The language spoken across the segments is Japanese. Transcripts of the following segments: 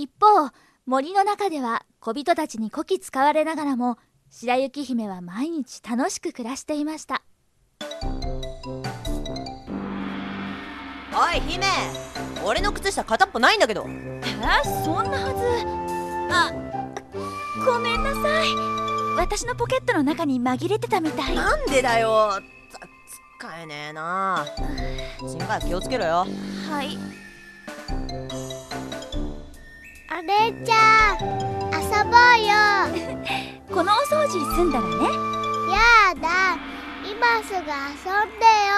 一方、森の中では小人たちにこき使われながらも、白雪姫は毎日楽しく暮らしていました。 おい姫、俺の靴下片っぽないんだけど。 そんなはず。ごめんなさい。私のポケットの中に紛れてたみたい。 なんでだよ。使えねえな。次回気をつけろよ。 はい。 お姉ちゃん、遊ぼうよ。 このお掃除済んだらね。 やだ、今すぐ遊んでよ。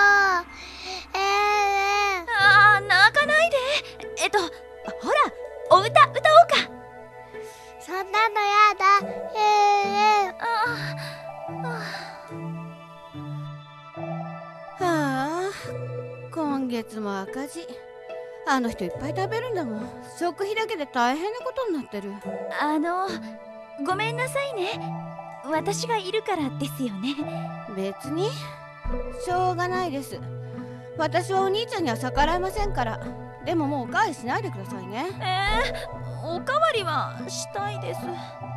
泣かないで。ほら、お歌歌おうか。 そんなのやだ。 はあ、今月も赤字。あの人いっぱい食べるんだもん。食費だけで大変なことになってる。 ごめんなさいね。私がいるからですよね。 別にしょうがないです。私はお兄ちゃんには逆らえませんから。でももうおかわりしないでくださいね。 おかわりはしたいです。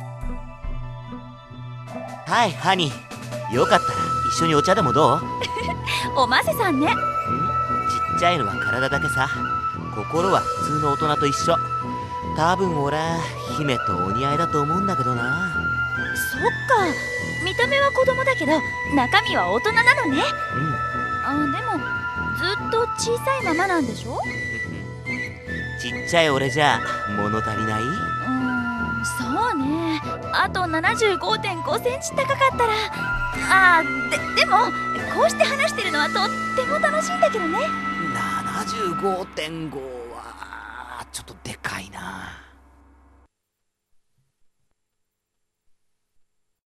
はい、ハニー。よかったら一緒にお茶でもどう？ おませさんね。 ちっちゃいのは体だけさ。心は普通の大人と一緒。多分俺、姫とお似合いだと思うんだけどな。 そっか、見た目は子供だけど中身は大人なのね。でもずっと小さいままなんでしょ？ ちっちゃい俺じゃ物足りない？ そうね。あと75.5 センチ高かったら。でもこうして話してるのはとっても楽しいんだけどね。 75.5はちょっとで